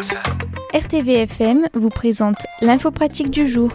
RTVFM vous présente l'info pratique du jour.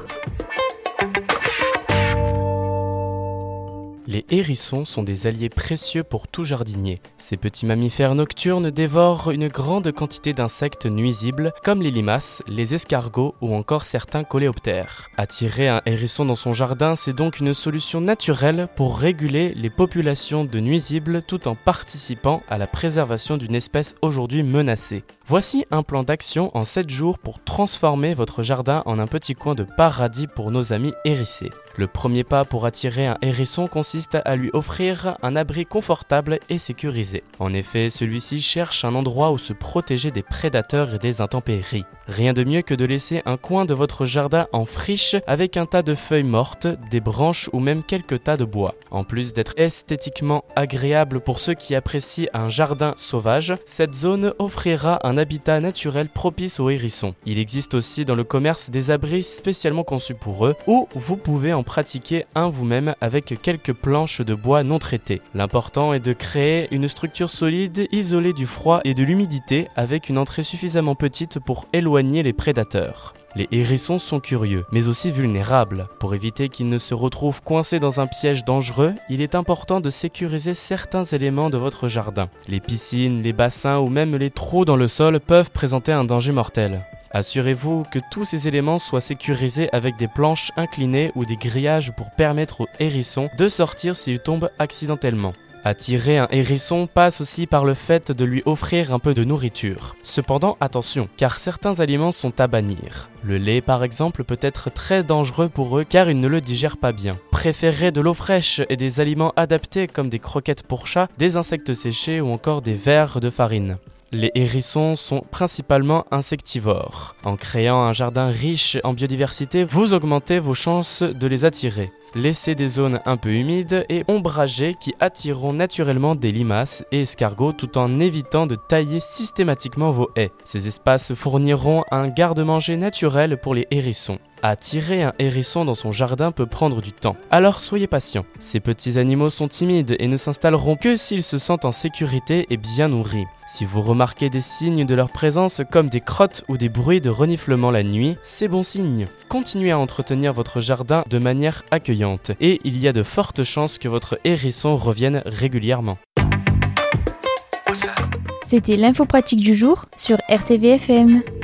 Les hérissons sont des alliés précieux pour tout jardinier. Ces petits mammifères nocturnes dévorent une grande quantité d'insectes nuisibles comme les limaces, les escargots ou encore certains coléoptères. Attirer un hérisson dans son jardin, c'est donc une solution naturelle pour réguler les populations de nuisibles tout en participant à la préservation d'une espèce aujourd'hui menacée. Voici un plan d'action en 7 jours pour transformer votre jardin en un petit coin de paradis pour nos amis hérissés. Le premier pas pour attirer un hérisson consiste à lui offrir un abri confortable et sécurisé. En effet, celui-ci cherche un endroit où se protéger des prédateurs et des intempéries. Rien de mieux que de laisser un coin de votre jardin en friche avec un tas de feuilles mortes, des branches ou même quelques tas de bois. En plus d'être esthétiquement agréable pour ceux qui apprécient un jardin sauvage, cette zone offrira un habitat naturel propice aux hérissons. Il existe aussi dans le commerce des abris spécialement conçus pour eux, où vous pouvez en pratiquer un vous-même avec quelques planches de bois non traitées. L'important est de créer une structure solide, isolée du froid et de l'humidité, avec une entrée suffisamment petite pour éloigner les prédateurs. Les hérissons sont curieux, mais aussi vulnérables. Pour éviter qu'ils ne se retrouvent coincés dans un piège dangereux, il est important de sécuriser certains éléments de votre jardin. Les piscines, les bassins ou même les trous dans le sol peuvent présenter un danger mortel. Assurez-vous que tous ces éléments soient sécurisés avec des planches inclinées ou des grillages pour permettre aux hérissons de sortir s'ils tombent accidentellement. Attirer un hérisson passe aussi par le fait de lui offrir un peu de nourriture. Cependant, attention, car certains aliments sont à bannir. Le lait, par exemple, peut être très dangereux pour eux car ils ne le digèrent pas bien. Préférez de l'eau fraîche et des aliments adaptés comme des croquettes pour chats, des insectes séchés ou encore des verres de farine. Les hérissons sont principalement insectivores. En créant un jardin riche en biodiversité, vous augmentez vos chances de les attirer. Laissez des zones un peu humides et ombragées qui attireront naturellement des limaces et escargots tout en évitant de tailler systématiquement vos haies. Ces espaces fourniront un garde-manger naturel pour les hérissons. Attirer un hérisson dans son jardin peut prendre du temps, alors soyez patient. Ces petits animaux sont timides et ne s'installeront que s'ils se sentent en sécurité et bien nourris. Si vous remarquez des signes de leur présence comme des crottes ou des bruits de reniflement la nuit, c'est bon signe. Continuez à entretenir votre jardin de manière accueillante et il y a de fortes chances que votre hérisson revienne régulièrement. C'était l'info pratique du jour sur RTVFM.